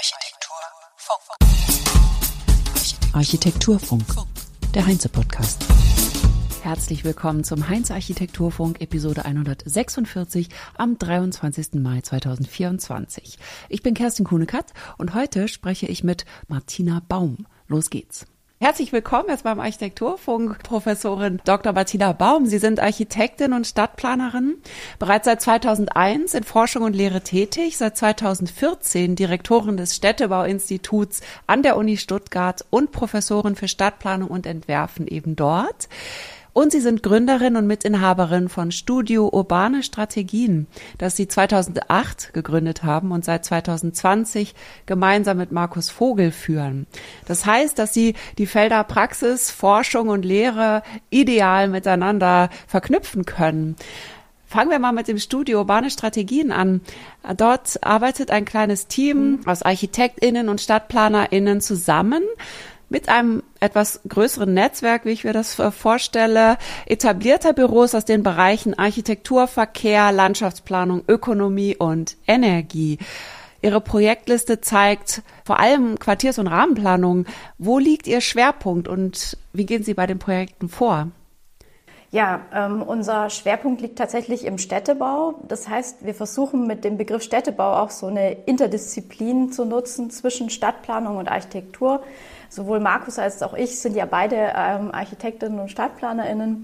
Architekturfunk, der Heinze-Podcast. Herzlich willkommen zum Heinze Architekturfunk, Episode 146 am 23. Mai 2024. Ich bin Kerstin Kuhnekatz und heute spreche ich mit Martina Baum. Los geht's. Herzlich willkommen jetzt beim Architekturfunk, Professorin Dr. Martina Baum. Sie sind Architektin und Stadtplanerin, bereits seit 2001 in Forschung und Lehre tätig, seit 2014 Direktorin des Städtebauinstituts an der Uni Stuttgart und Professorin für Stadtplanung und Entwerfen eben dort. Und Sie sind Gründerin und Mitinhaberin von Studio Urbane Strategien, das Sie 2008 gegründet haben und seit 2020 gemeinsam mit Markus Vogel führen. Das heißt, dass Sie die Felder Praxis, Forschung und Lehre ideal miteinander verknüpfen können. Fangen wir mal mit dem Studio Urbane Strategien an. Dort arbeitet ein kleines Team aus ArchitektInnen und StadtplanerInnen zusammen, mit einem etwas größeren Netzwerk, wie ich mir das vorstelle, etablierter Büros aus den Bereichen Architektur, Verkehr, Landschaftsplanung, Ökonomie und Energie. Ihre Projektliste zeigt vor allem Quartiers- und Rahmenplanung. Wo liegt Ihr Schwerpunkt und wie gehen Sie bei den Projekten vor? Ja, unser Schwerpunkt liegt tatsächlich im Städtebau. Das heißt, wir versuchen mit dem Begriff Städtebau auch so eine Interdisziplin zu nutzen zwischen Stadtplanung und Architektur. Sowohl Markus als auch ich sind ja beide Architektinnen und StadtplanerInnen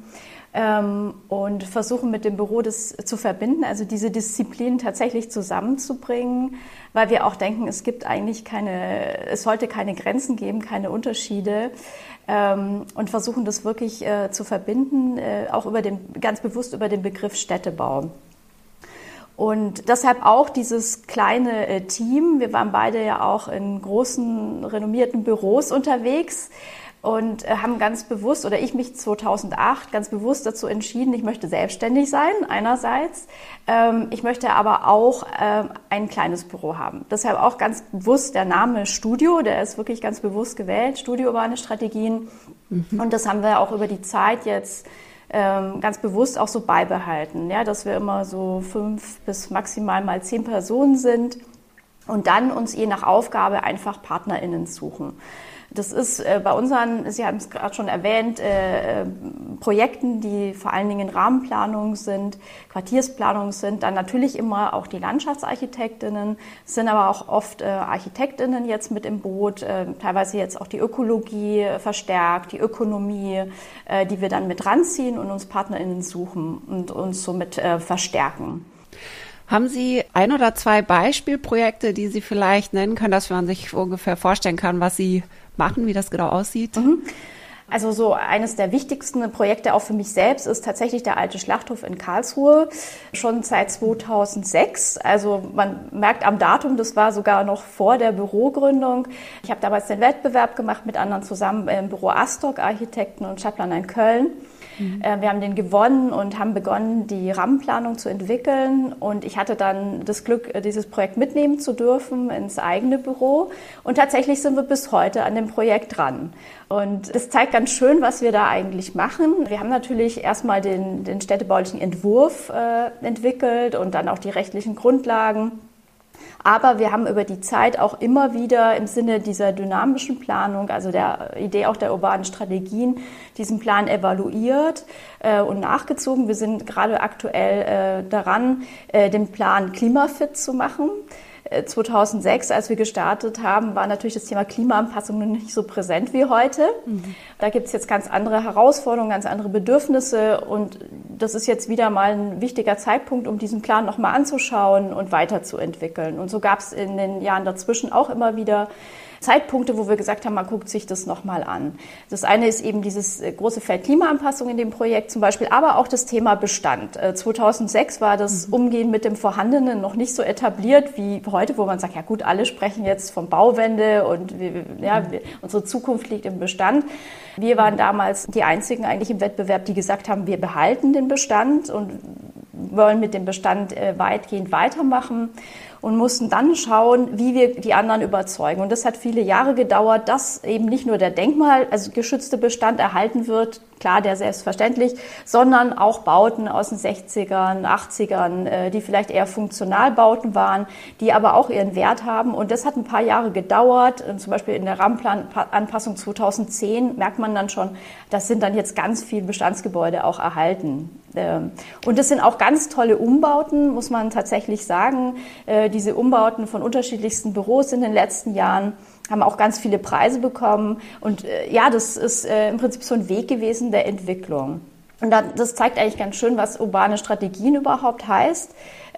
und versuchen mit dem Büro das zu verbinden, also diese Disziplinen tatsächlich zusammenzubringen, weil wir auch denken, es sollte keine Grenzen geben, keine Unterschiede. Und versuchen das wirklich zu verbinden, auch ganz bewusst über den Begriff Städtebau. Und deshalb auch dieses kleine Team. Wir waren beide ja auch in großen, renommierten Büros unterwegs und haben ganz bewusst, oder ich mich 2008 ganz bewusst dazu entschieden, ich möchte selbstständig sein, einerseits. Ich möchte aber auch ein kleines Büro haben. Deshalb auch ganz bewusst der Name Studio, der ist wirklich ganz bewusst gewählt, Studio Urbane Strategien. Und das haben wir auch über die Zeit jetzt ganz bewusst auch so beibehalten, ja, dass wir immer so 5 bis maximal mal 10 Personen sind und dann uns je nach Aufgabe einfach PartnerInnen suchen. Das ist bei unseren, Sie haben es gerade schon erwähnt, Projekten, die vor allen Dingen Rahmenplanung sind, Quartiersplanung sind, dann natürlich immer auch die Landschaftsarchitektinnen, sind aber auch oft Architektinnen jetzt mit im Boot, teilweise jetzt auch die Ökologie verstärkt, die Ökonomie, die wir dann mit ranziehen und uns PartnerInnen suchen und uns somit verstärken. Haben Sie 1 oder 2 Beispielprojekte, die Sie vielleicht nennen können, dass man sich ungefähr vorstellen kann, was Sie machen, wie das genau aussieht? Also so eines der wichtigsten Projekte auch für mich selbst ist tatsächlich der Alte Schlachthof in Karlsruhe, schon seit 2006. Also man merkt am Datum, das war sogar noch vor der Bürogründung. Ich habe damals den Wettbewerb gemacht mit anderen zusammen im Büro Astok, Architekten und Stadtplaner in Köln. Wir haben den gewonnen und haben begonnen, die Rahmenplanung zu entwickeln. Und ich hatte dann das Glück, dieses Projekt mitnehmen zu dürfen ins eigene Büro. Und tatsächlich sind wir bis heute an dem Projekt dran. Und das zeigt ganz schön, was wir da eigentlich machen. Wir haben natürlich erstmal den städtebaulichen Entwurf entwickelt und dann auch die rechtlichen Grundlagen. Aber wir haben über die Zeit auch immer wieder im Sinne dieser dynamischen Planung, also der Idee auch der urbanen Strategien, diesen Plan evaluiert und nachgezogen. Wir sind gerade aktuell daran, den Plan klimafit zu machen. 2006, als wir gestartet haben, war natürlich das Thema Klimaanpassung noch nicht so präsent wie heute. Da gibt es jetzt ganz andere Herausforderungen, ganz andere Bedürfnisse und das ist jetzt wieder mal ein wichtiger Zeitpunkt, um diesen Plan nochmal anzuschauen und weiterzuentwickeln. Und so gab es in den Jahren dazwischen auch immer wieder Zeitpunkte, wo wir gesagt haben, man guckt sich das nochmal an. Das eine ist eben dieses große Feld Klimaanpassung in dem Projekt zum Beispiel, aber auch das Thema Bestand. 2006 war das Umgehen mit dem Vorhandenen noch nicht so etabliert wie heute, wo man sagt, ja gut, alle sprechen jetzt von Bauwende und unsere Zukunft liegt im Bestand. Wir waren damals die einzigen eigentlich im Wettbewerb, die gesagt haben, wir behalten den Bestand und wollen mit dem Bestand weitgehend weitermachen. und mussten dann schauen, wie wir die anderen überzeugen. Und das hat viele Jahre gedauert, dass eben nicht nur der also geschützte Bestand erhalten wird, klar, der selbstverständlich, sondern auch Bauten aus den 60ern, 80ern, die vielleicht eher Funktionalbauten waren, die aber auch ihren Wert haben. Und das hat ein paar Jahre gedauert. Zum Beispiel in der Rahmenplananpassung 2010 merkt man dann schon, das sind dann jetzt ganz viele Bestandsgebäude auch erhalten. Und das sind auch ganz tolle Umbauten, muss man tatsächlich sagen. Diese Umbauten von unterschiedlichsten Büros in den letzten Jahren haben auch ganz viele Preise bekommen. Und das ist im Prinzip so ein Weg gewesen der Entwicklung. Und das zeigt eigentlich ganz schön, was urbane Strategien überhaupt heißt,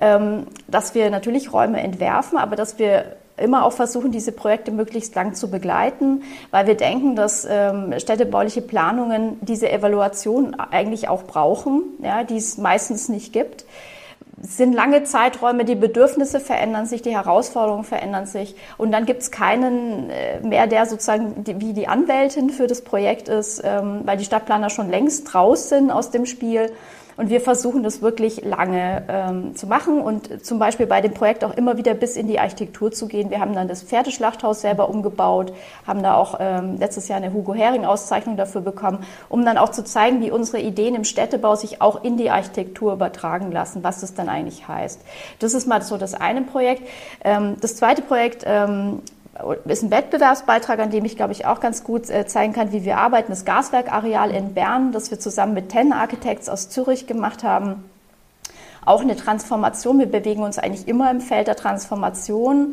dass wir natürlich Räume entwerfen, aber dass wir immer auch versuchen, diese Projekte möglichst lang zu begleiten, weil wir denken, dass städtebauliche Planungen diese Evaluation eigentlich auch brauchen, die es meistens nicht gibt. Es sind lange Zeiträume, die Bedürfnisse verändern sich, die Herausforderungen verändern sich und dann gibt es keinen mehr, der sozusagen wie die Anwältin für das Projekt ist, weil die Stadtplaner schon längst raus sind aus dem Spiel. Und wir versuchen das wirklich lange zu machen und zum Beispiel bei dem Projekt auch immer wieder bis in die Architektur zu gehen. Wir haben dann das Pferdeschlachthaus selber umgebaut, haben da auch letztes Jahr eine Hugo-Hering-Auszeichnung dafür bekommen, um dann auch zu zeigen, wie unsere Ideen im Städtebau sich auch in die Architektur übertragen lassen, was das dann eigentlich heißt. Das ist mal so das eine Projekt. Das zweite Projekt ist ein Wettbewerbsbeitrag, an dem ich, glaube ich, auch ganz gut zeigen kann, wie wir arbeiten. Das Gaswerkareal in Bern, das wir zusammen mit Ten Architects aus Zürich gemacht haben. Auch eine Transformation. Wir bewegen uns eigentlich immer im Feld der Transformation.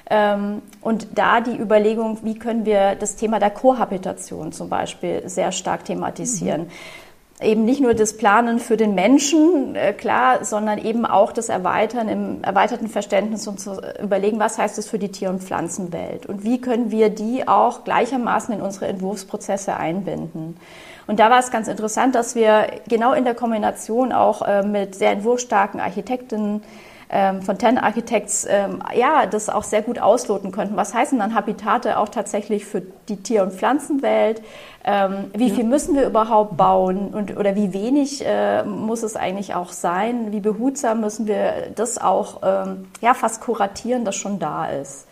Und da die Überlegung, wie können wir das Thema der Kohabitation zum Beispiel sehr stark thematisieren. Eben nicht nur das Planen für den Menschen, klar, sondern eben auch das Erweitern im erweiterten Verständnis und zu überlegen, was heißt das für die Tier- und Pflanzenwelt und wie können wir die auch gleichermaßen in unsere Entwurfsprozesse einbinden. Und da war es ganz interessant, dass wir genau in der Kombination auch mit sehr entwurfsstarken Architekten von Ten Architects das auch sehr gut ausloten konnten. Was heißen dann Habitate auch tatsächlich für die Tier- und Pflanzenwelt? Wie viel müssen wir überhaupt bauen oder wie wenig muss es eigentlich auch sein? Wie behutsam müssen wir das auch fast kuratieren, das schon da ist?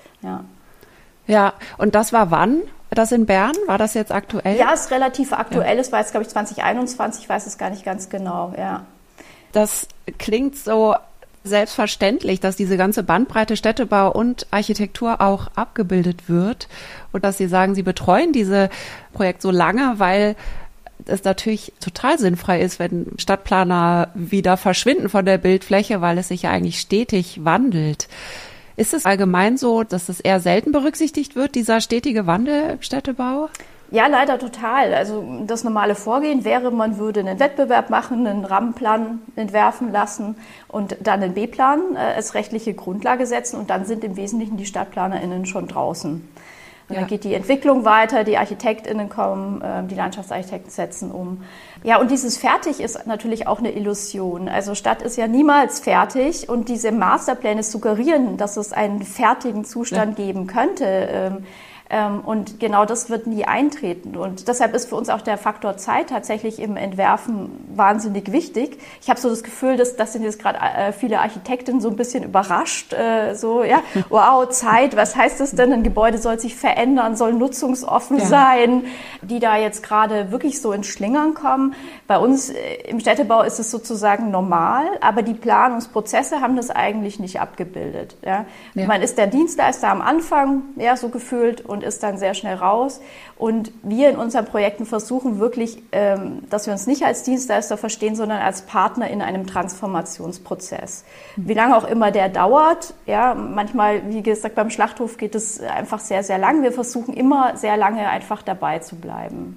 Ja, und das war wann? Das in Bern? War das jetzt aktuell? Ja, ist relativ aktuell. Es war jetzt, glaube ich, 2021. Ich weiß es gar nicht ganz genau. Ja. Das klingt so selbstverständlich, dass diese ganze Bandbreite Städtebau und Architektur auch abgebildet wird und dass Sie sagen, Sie betreuen diese Projekt so lange, weil es natürlich total sinnfrei ist, wenn Stadtplaner wieder verschwinden von der Bildfläche, weil es sich ja eigentlich stetig wandelt. Ist es allgemein so, dass es eher selten berücksichtigt wird, dieser stetige Wandel im Städtebau? Ja, leider total. Also das normale Vorgehen wäre, man würde einen Wettbewerb machen, einen Rahmenplan entwerfen lassen und dann einen B-Plan als rechtliche Grundlage setzen und dann sind im Wesentlichen die StadtplanerInnen schon draußen. Und dann geht die Entwicklung weiter, die ArchitektInnen kommen, die Landschaftsarchitekten setzen um. Ja, und dieses Fertig ist natürlich auch eine Illusion. Also Stadt ist ja niemals fertig und diese Masterpläne suggerieren, dass es einen fertigen Zustand geben könnte. Und genau das wird nie eintreten. Und deshalb ist für uns auch der Faktor Zeit tatsächlich im Entwerfen wahnsinnig wichtig. Ich habe so das Gefühl, das sind jetzt gerade viele Architekten so ein bisschen überrascht. Wow, Zeit, was heißt das denn? Ein Gebäude soll sich verändern, soll nutzungsoffen sein, die da jetzt gerade wirklich so ins Schlingern kommen. Bei uns im Städtebau ist es sozusagen normal, aber die Planungsprozesse haben das eigentlich nicht abgebildet. Ja? Man ist der Dienstleister am Anfang, so gefühlt, und ist dann sehr schnell raus. Und wir in unseren Projekten versuchen wirklich, dass wir uns nicht als Dienstleister verstehen, sondern als Partner in einem Transformationsprozess. Wie lange auch immer der dauert, manchmal, wie gesagt, beim Schlachthof geht es einfach sehr, sehr lang. Wir versuchen immer sehr lange einfach dabei zu bleiben.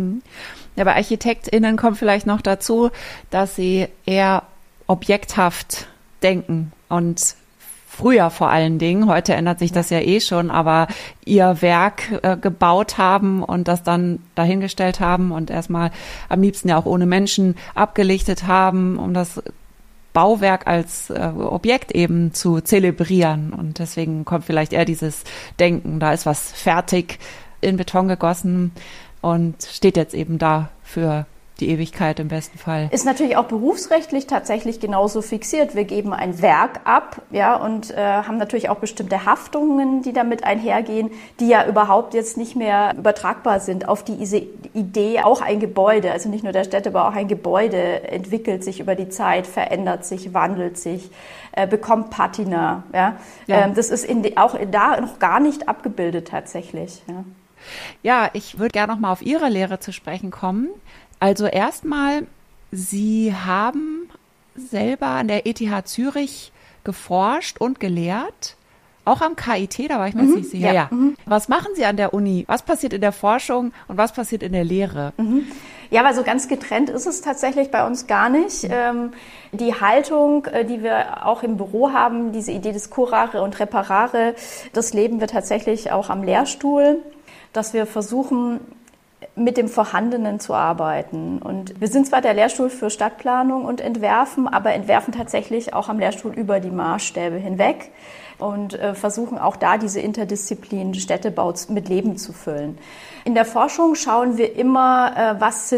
Ja, bei ArchitektInnen kommt vielleicht noch dazu, dass sie eher objekthaft denken und früher vor allen Dingen, heute ändert sich das ja schon, aber ihr Werk gebaut haben und das dann dahingestellt haben und erstmal am liebsten ja auch ohne Menschen abgelichtet haben, um das Bauwerk als Objekt eben zu zelebrieren. Und deswegen kommt vielleicht eher dieses Denken, da ist was fertig in Beton gegossen und steht jetzt eben da für die Ewigkeit im besten Fall. Ist natürlich auch berufsrechtlich tatsächlich genauso fixiert. Wir geben ein Werk ab, ja, und haben natürlich auch bestimmte Haftungen, die damit einhergehen, die ja überhaupt jetzt nicht mehr übertragbar sind auf diese Idee. Auch ein Gebäude, also nicht nur der Städtebau, auch ein Gebäude entwickelt sich über die Zeit, verändert sich, wandelt sich, bekommt Patina. Ja. Das ist auch da noch gar nicht abgebildet tatsächlich. Ja. Ja, ich würde gerne noch mal auf Ihre Lehre zu sprechen kommen. Also erstmal, Sie haben selber an der ETH Zürich geforscht und gelehrt, auch am KIT, da war ich mir jetzt nicht sicher. Ja. Was machen Sie an der Uni? Was passiert in der Forschung und was passiert in der Lehre? Ja, weil so ganz getrennt ist es tatsächlich bei uns gar nicht. Die Haltung, die wir auch im Büro haben, diese Idee des Curare und Reparare, das leben wir tatsächlich auch am Lehrstuhl, dass wir versuchen, mit dem Vorhandenen zu arbeiten. Und wir sind zwar der Lehrstuhl für Stadtplanung und Entwerfen, aber entwerfen tatsächlich auch am Lehrstuhl über die Maßstäbe hinweg und versuchen auch da diese Interdisziplin Städtebau mit Leben zu füllen. In der Forschung schauen wir immer,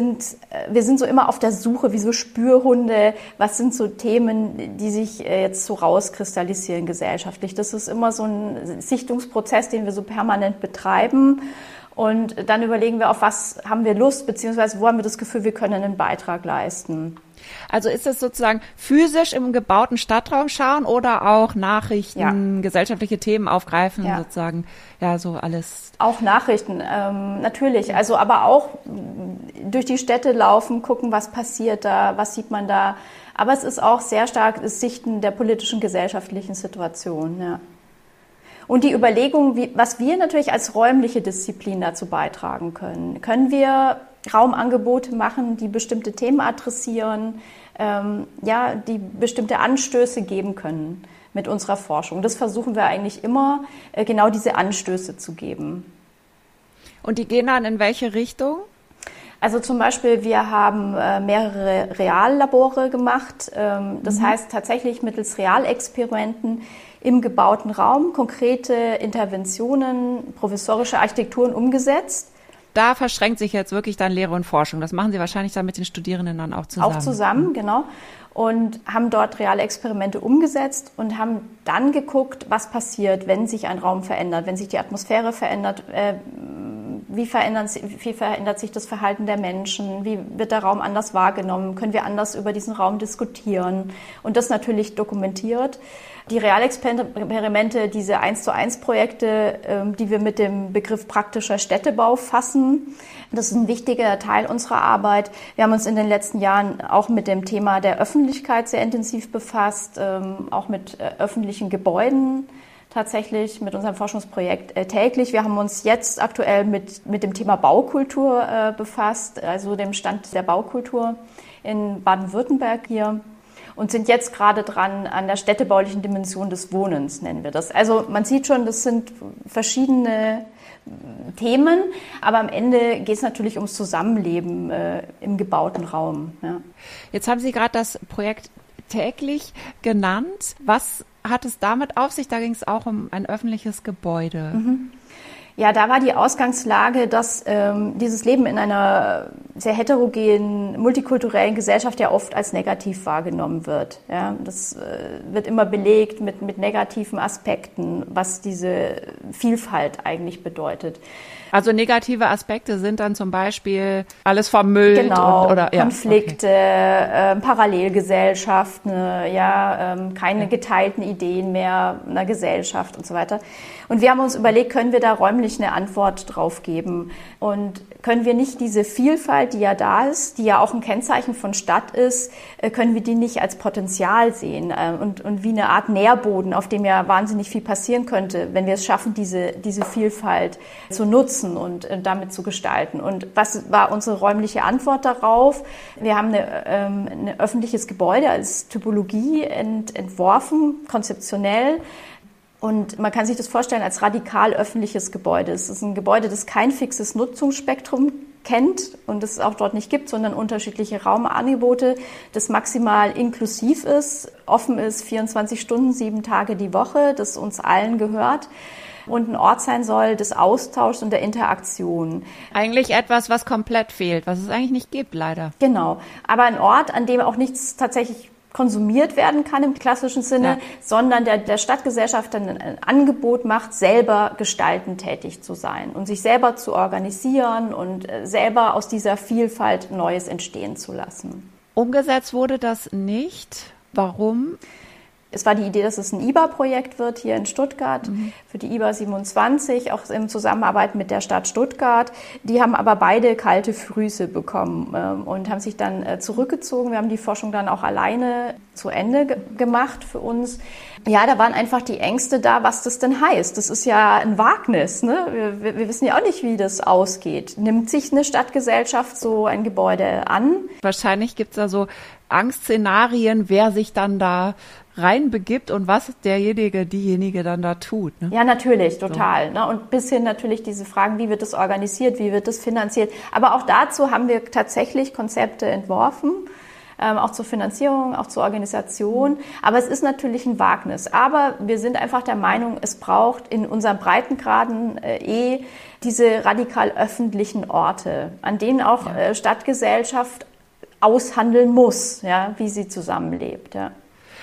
wir sind so immer auf der Suche, wie so Spürhunde, was sind so Themen, die sich jetzt so rauskristallisieren gesellschaftlich. Das ist immer so ein Sichtungsprozess, den wir so permanent betreiben. Und dann überlegen wir, auf was haben wir Lust, beziehungsweise wo haben wir das Gefühl, wir können einen Beitrag leisten. Also ist das sozusagen physisch im gebauten Stadtraum schauen oder auch Nachrichten, gesellschaftliche Themen aufgreifen, sozusagen, ja, so alles? Auch Nachrichten, natürlich. Also aber auch durch die Städte laufen, gucken, was passiert da, was sieht man da. Aber es ist auch sehr stark das Sichten der politischen, gesellschaftlichen Situation, ja. Und die Überlegung, was wir natürlich als räumliche Disziplin dazu beitragen können. Können wir Raumangebote machen, die bestimmte Themen adressieren, die bestimmte Anstöße geben können mit unserer Forschung. Das versuchen wir eigentlich immer, genau diese Anstöße zu geben. Und die gehen dann in welche Richtung? Also zum Beispiel, wir haben mehrere Reallabore gemacht. Das heißt tatsächlich mittels Realexperimenten im gebauten Raum konkrete Interventionen, professorische Architekturen umgesetzt. Da verschränkt sich jetzt wirklich dann Lehre und Forschung. Das machen Sie wahrscheinlich dann mit den Studierenden dann auch zusammen. Auch zusammen, genau. Und haben dort reale Experimente umgesetzt und haben dann geguckt, was passiert, wenn sich ein Raum verändert, wenn sich die Atmosphäre verändert, wie verändert sich das Verhalten der Menschen, wie wird der Raum anders wahrgenommen, können wir anders über diesen Raum diskutieren und das natürlich dokumentiert. Die Realexperimente, diese 1:1 Projekte, die wir mit dem Begriff praktischer Städtebau fassen, das ist ein wichtiger Teil unserer Arbeit. Wir haben uns in den letzten Jahren auch mit dem Thema der Öffentlichkeit sehr intensiv befasst, auch mit öffentlichen Gebäuden tatsächlich mit unserem Forschungsprojekt täglich. Wir haben uns jetzt aktuell mit dem Thema Baukultur befasst, also dem Stand der Baukultur in Baden-Württemberg hier. Und sind jetzt gerade dran an der städtebaulichen Dimension des Wohnens, nennen wir das. Also man sieht schon, das sind verschiedene Themen, aber am Ende geht es natürlich ums Zusammenleben im gebauten Raum. Ja. Jetzt haben Sie gerade das Projekt täglich genannt. Was hat es damit auf sich? Da ging es auch um ein öffentliches Gebäude. Ja, da war die Ausgangslage, dass dieses Leben in einer sehr heterogenen, multikulturellen Gesellschaft ja oft als negativ wahrgenommen wird. Ja, das wird immer belegt mit negativen Aspekten, was diese Vielfalt eigentlich bedeutet. Also negative Aspekte sind dann zum Beispiel alles vermüllt oder Konflikte, Parallelgesellschaften, keine geteilten Ideen mehr in der Gesellschaft und so weiter. Und wir haben uns überlegt, können wir da räumlich eine Antwort drauf geben? Und können wir nicht diese Vielfalt, die ja da ist, die ja auch ein Kennzeichen von Stadt ist, können wir die nicht als Potenzial sehen und wie eine Art Nährboden, auf dem ja wahnsinnig viel passieren könnte, wenn wir es schaffen, diese Vielfalt zu nutzen und damit zu gestalten. Und was war unsere räumliche Antwort darauf? Wir haben ein öffentliches Gebäude als Typologie entworfen, konzeptionell. Und man kann sich das vorstellen als radikal öffentliches Gebäude. Es ist ein Gebäude, das kein fixes Nutzungsspektrum kennt und es auch dort nicht gibt, sondern unterschiedliche Raumangebote, das maximal inklusiv ist, offen ist, 24 Stunden, 7 Tage die Woche, das uns allen gehört. und ein Ort sein soll des Austauschs und der Interaktion. Eigentlich etwas, was komplett fehlt, was es eigentlich nicht gibt, leider. Genau, aber ein Ort, an dem auch nichts tatsächlich konsumiert werden kann im klassischen Sinne, sondern der Stadtgesellschaft dann ein Angebot macht, selber gestaltend tätig zu sein und sich selber zu organisieren und selber aus dieser Vielfalt Neues entstehen zu lassen. Umgesetzt wurde das nicht. Warum? Es war die Idee, dass es ein IBA-Projekt wird hier in Stuttgart für die IBA 27, auch in Zusammenarbeit mit der Stadt Stuttgart. Die haben aber beide kalte Füße bekommen und haben sich dann zurückgezogen. Wir haben die Forschung dann auch alleine zu Ende gemacht für uns. Ja, da waren einfach die Ängste da, was das denn heißt. Das ist ja ein Wagnis, ne? Wir wissen ja auch nicht, wie das ausgeht. Nimmt sich eine Stadtgesellschaft so ein Gebäude an? Wahrscheinlich gibt es da so Angstszenarien, wer sich dann da reinbegibt und was diejenige dann da tut. Ne? Ja, natürlich, total. So. Ne? Und bis hin natürlich diese Fragen, wie wird das organisiert, wie wird das finanziert. Aber auch dazu haben wir tatsächlich Konzepte entworfen, auch zur Finanzierung, auch zur Organisation. Aber es ist natürlich ein Wagnis. Aber wir sind einfach der Meinung, es braucht in unseren Breitengraden diese radikal öffentlichen Orte, an denen auch Stadtgesellschaft aushandeln muss, ja, wie sie zusammenlebt. Ja.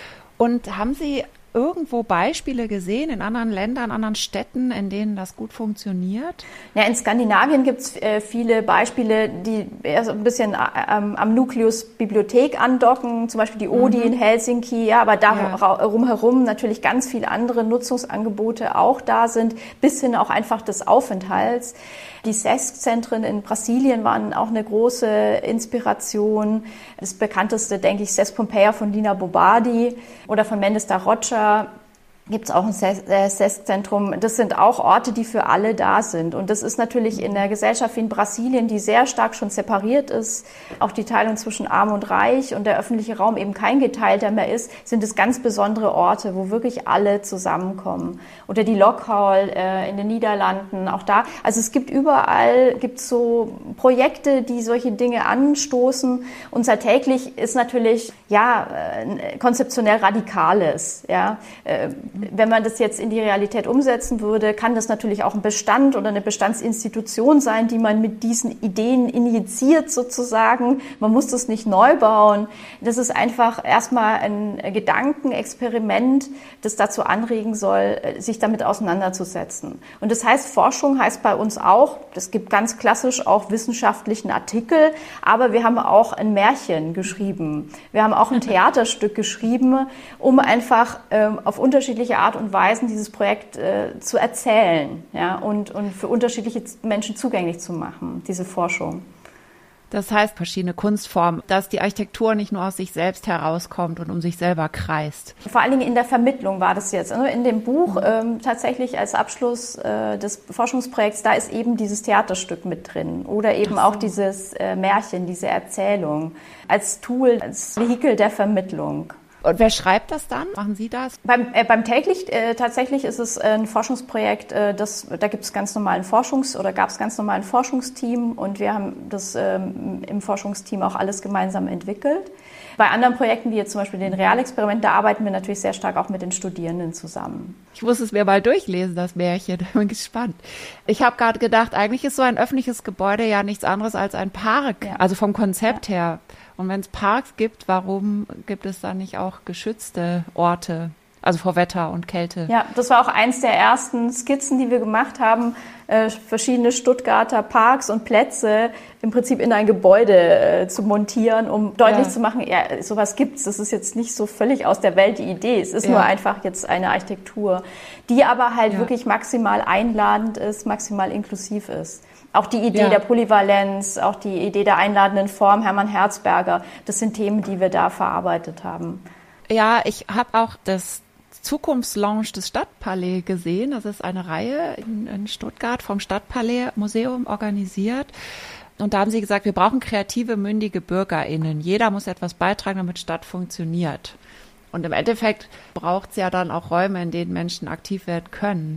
Und haben Sie irgendwo Beispiele gesehen in anderen Ländern, anderen Städten, in denen das gut funktioniert? Ja, in Skandinavien gibt es viele Beispiele, die eher so ein bisschen am Nukleus Bibliothek andocken, zum Beispiel die Oodi in Helsinki, ja, aber da rumherum natürlich ganz viele andere Nutzungsangebote auch da sind, bis hin auch einfach des Aufenthalts. Die SESC-Zentren in Brasilien waren auch eine große Inspiration. Das bekannteste, denke ich, SESC Pompeia von Lina Bobardi oder von Mendes da Rocha. Gibt es auch ein SESC-Zentrum. Das sind auch Orte, die für alle da sind. Und das ist natürlich in der Gesellschaft wie in Brasilien, die sehr stark schon separiert ist, auch die Teilung zwischen Arm und Reich und der öffentliche Raum eben kein geteilter mehr ist, sind es ganz besondere Orte, wo wirklich alle zusammenkommen. Oder die Lok Hall in den Niederlanden, auch da. Also es gibt überall, gibt's so Projekte, die solche Dinge anstoßen. Unser täglich ist natürlich, konzeptionell Radikales, ja. Wenn man das jetzt in die Realität umsetzen würde, kann das natürlich auch ein Bestand oder eine Bestandsinstitution sein, die man mit diesen Ideen injiziert sozusagen. Man muss das nicht neu bauen. Das ist einfach erstmal ein Gedankenexperiment, das dazu anregen soll, sich damit auseinanderzusetzen. Und das heißt, Forschung heißt bei uns auch, es gibt ganz klassisch auch wissenschaftlichen Artikel, aber wir haben auch ein Märchen geschrieben. Wir haben auch ein Theaterstück geschrieben, um einfach auf unterschiedliche Art und Weisen dieses Projekt zu erzählen, ja, und für unterschiedliche Menschen zugänglich zu machen, diese Forschung. Das heißt, verschiedene Kunstformen, dass die Architektur nicht nur aus sich selbst herauskommt und um sich selber kreist. Vor allen Dingen in der Vermittlung war das jetzt. In dem Buch tatsächlich als Abschluss des Forschungsprojekts, da ist eben dieses Theaterstück mit drin oder eben auch dieses Märchen, diese Erzählung als Tool, als Vehikel der Vermittlung. Und wer schreibt das dann? Machen Sie das? Beim täglich tatsächlich ist es ein Forschungsprojekt, da gibt es ganz normalen gab es ganz normalen Forschungsteam und wir haben das im Forschungsteam auch alles gemeinsam entwickelt. Bei anderen Projekten, wie jetzt zum Beispiel den Realexperiment, da arbeiten wir natürlich sehr stark auch mit den Studierenden zusammen. Ich muss es mir mal durchlesen, das Märchen. Ich bin gespannt. Ich habe gerade gedacht, eigentlich ist so ein öffentliches Gebäude ja nichts anderes als ein Park, also vom Konzept her. Und wenn es Parks gibt, warum gibt es dann nicht auch geschützte Orte, also vor Wetter und Kälte? Ja, das war auch eins der ersten Skizzen, die wir gemacht haben, verschiedene Stuttgarter Parks und Plätze im Prinzip in ein Gebäude zu montieren, um deutlich zu machen, ja, sowas gibt's. Das ist jetzt nicht so völlig aus der Welt die Idee. Es ist nur einfach jetzt eine Architektur, die aber halt wirklich maximal einladend ist, maximal inklusiv ist. Auch die Idee der Polyvalenz, auch die Idee der einladenden Form, Hermann Herzberger, das sind Themen, die wir da verarbeitet haben. Ja, ich habe auch das Zukunftslounge des Stadtpalais gesehen. Das ist eine Reihe in Stuttgart vom Stadtpalais Museum organisiert. Und da haben sie gesagt, wir brauchen kreative, mündige BürgerInnen. Jeder muss etwas beitragen, damit Stadt funktioniert. Und im Endeffekt braucht es ja dann auch Räume, in denen Menschen aktiv werden können.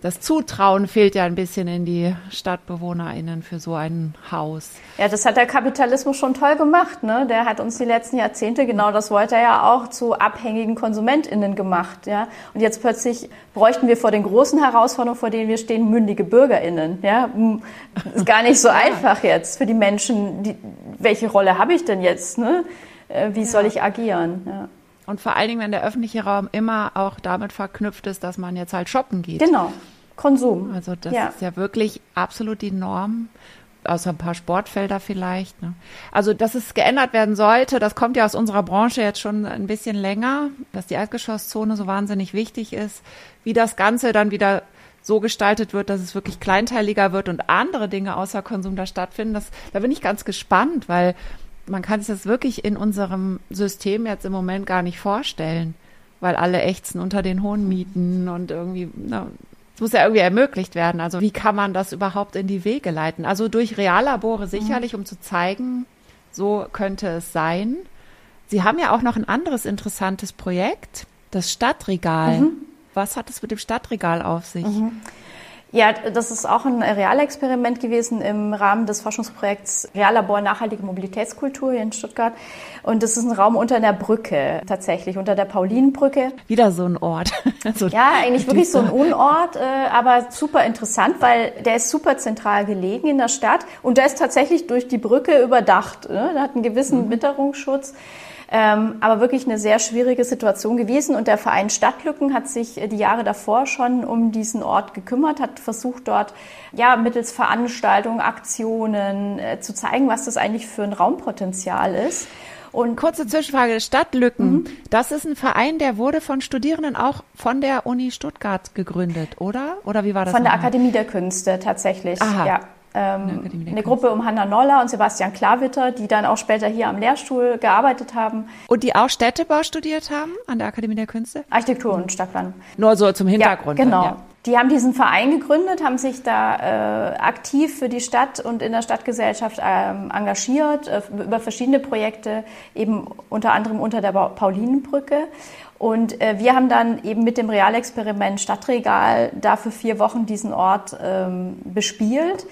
das Zutrauen fehlt ja ein bisschen in die StadtbewohnerInnen für so ein Haus. Ja, das hat der Kapitalismus schon toll gemacht, ne? Der hat uns die letzten Jahrzehnte, genau das wollte er ja auch, zu abhängigen KonsumentInnen gemacht, ja. Und jetzt plötzlich bräuchten wir vor den großen Herausforderungen, vor denen wir stehen, mündige BürgerInnen, ja. Ist gar nicht so einfach jetzt für die Menschen, welche Rolle habe ich denn jetzt, ne? Wie soll ich agieren, ja. Und vor allen Dingen, wenn der öffentliche Raum immer auch damit verknüpft ist, dass man jetzt halt shoppen geht. Genau, Konsum. Also das ist ja wirklich absolut die Norm, außer ein paar Sportfelder vielleicht. Ne? Also, dass es geändert werden sollte, das kommt ja aus unserer Branche jetzt schon ein bisschen länger, dass die Erdgeschosszone so wahnsinnig wichtig ist, wie das Ganze dann wieder so gestaltet wird, dass es wirklich kleinteiliger wird und andere Dinge außer Konsum da stattfinden. Da bin ich ganz gespannt, weil man kann sich das wirklich in unserem System jetzt im Moment gar nicht vorstellen, weil alle ächzen unter den hohen Mieten und irgendwie, es muss ja irgendwie ermöglicht werden. Also wie kann man das überhaupt in die Wege leiten? Also durch Reallabore sicherlich, um zu zeigen, so könnte es sein. Sie haben ja auch noch ein anderes interessantes Projekt, das Stadtregal. Was hat es mit dem Stadtregal auf sich? Ja, das ist auch ein Realexperiment gewesen im Rahmen des Forschungsprojekts Reallabor Nachhaltige Mobilitätskultur hier in Stuttgart. Und das ist ein Raum unter einer Brücke, tatsächlich, unter der Paulinenbrücke. Wieder so ein Ort. Ja, eigentlich wirklich so ein Unort, aber super interessant, weil der ist super zentral gelegen in der Stadt und der ist tatsächlich durch die Brücke überdacht. Der hat einen gewissen Witterungsschutz. Aber wirklich eine sehr schwierige Situation gewesen. Und der Verein Stadtlücken hat sich die Jahre davor schon um diesen Ort gekümmert, hat versucht dort mittels Veranstaltungen, Aktionen zu zeigen, was das eigentlich für ein Raumpotenzial ist. Und kurze Zwischenfrage, Stadtlücken, das ist ein Verein, der wurde von Studierenden auch von der Uni Stuttgart gegründet, oder? Oder wie war das? Von der Akademie der Künste tatsächlich, Aha. Ja. Eine Gruppe um Hanna Noller und Sebastian Klawitter, die dann auch später hier am Lehrstuhl gearbeitet haben. Und die auch Städtebau studiert haben an der Akademie der Künste? Architektur und Stadtplanung. Nur so zum Hintergrund. Ja, genau. Ja. Die haben diesen Verein gegründet, haben sich da aktiv für die Stadt und in der Stadtgesellschaft engagiert, über verschiedene Projekte, eben unter anderem unter der Paulinenbrücke. Und wir haben dann eben mit dem Realexperiment Stadtregal da für 4 Wochen diesen Ort bespielt.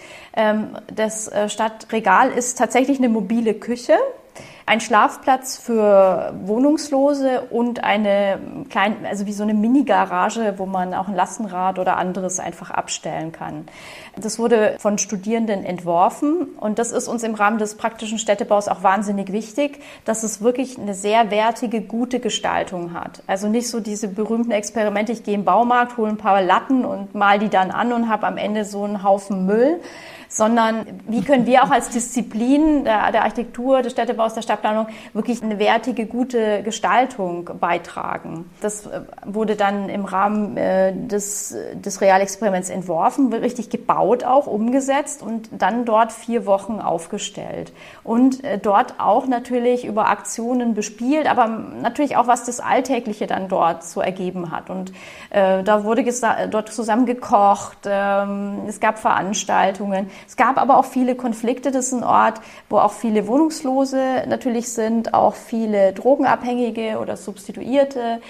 Das Stadtregal ist tatsächlich eine mobile Küche, ein Schlafplatz für Wohnungslose und eine kleine, also wie so eine Mini-Garage, wo man auch ein Lastenrad oder anderes einfach abstellen kann. Das wurde von Studierenden entworfen und das ist uns im Rahmen des praktischen Städtebaus auch wahnsinnig wichtig, dass es wirklich eine sehr wertige, gute Gestaltung hat. Also nicht so diese berühmten Experimente, ich gehe im Baumarkt, hole ein paar Latten und mal die dann an und habe am Ende so einen Haufen Müll, sondern wie können wir auch als Disziplin der Architektur, des Städtebaus, der Stadtplanung wirklich eine wertige, gute Gestaltung beitragen. Das wurde dann im Rahmen des Realexperiments entworfen, richtig gebaut auch, umgesetzt und dann dort 4 Wochen aufgestellt. Und dort auch natürlich über Aktionen bespielt, aber natürlich auch, was das Alltägliche dann dort so ergeben hat. Und da wurde dort zusammen gekocht, es gab Veranstaltungen. Es gab aber auch viele Konflikte. Das ist ein Ort, wo auch viele Wohnungslose natürlich sind, auch viele Drogenabhängige oder Substituierte.